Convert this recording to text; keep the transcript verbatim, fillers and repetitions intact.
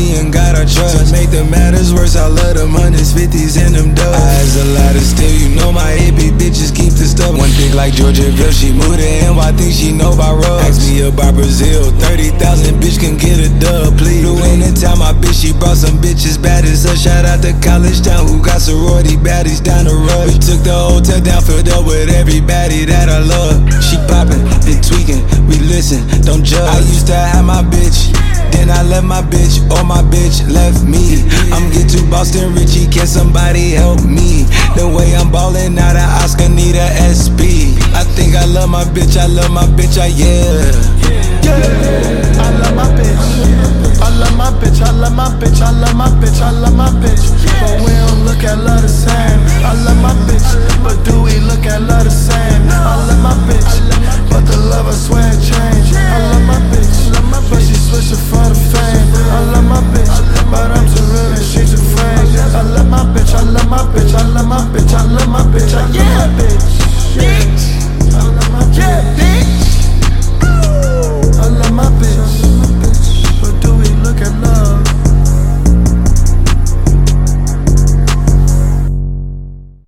me and God I trust. To make the matters worse, I love them hundreds, fifties, and them dubs. I ask a lot of still, you know my A P bitches keep the stuff. One thing like Georgiaville, she moved to N Y, think she know about rugs. Ask me about Brazil, thirty thousand bitch can get a dub, please. Blue in the town, my bitch, she brought some bitches bad as her. Shout out to College Town, who got sorority baddies down the road. We took the hotel down, filled up with everybody that I love. She poppin', then tweaking, we listen, don't judge. I used to have my bitch, then I left my bitch, or my bitch left me. I'm get to Boston Richie, can somebody help me? The way I'm ballin' out of Oscar, need a S P. I think I love my bitch, I love my bitch, I yeah. Yeah, I love my bitch. I love my bitch, I love my bitch, I love my bitch, I love my bitch. But we don't look at love the same. I love my bitch, but do we look at love the same? I love my bitch, but the love I swear changed. I love my bitch, but she switching for the fame. I love my bitch.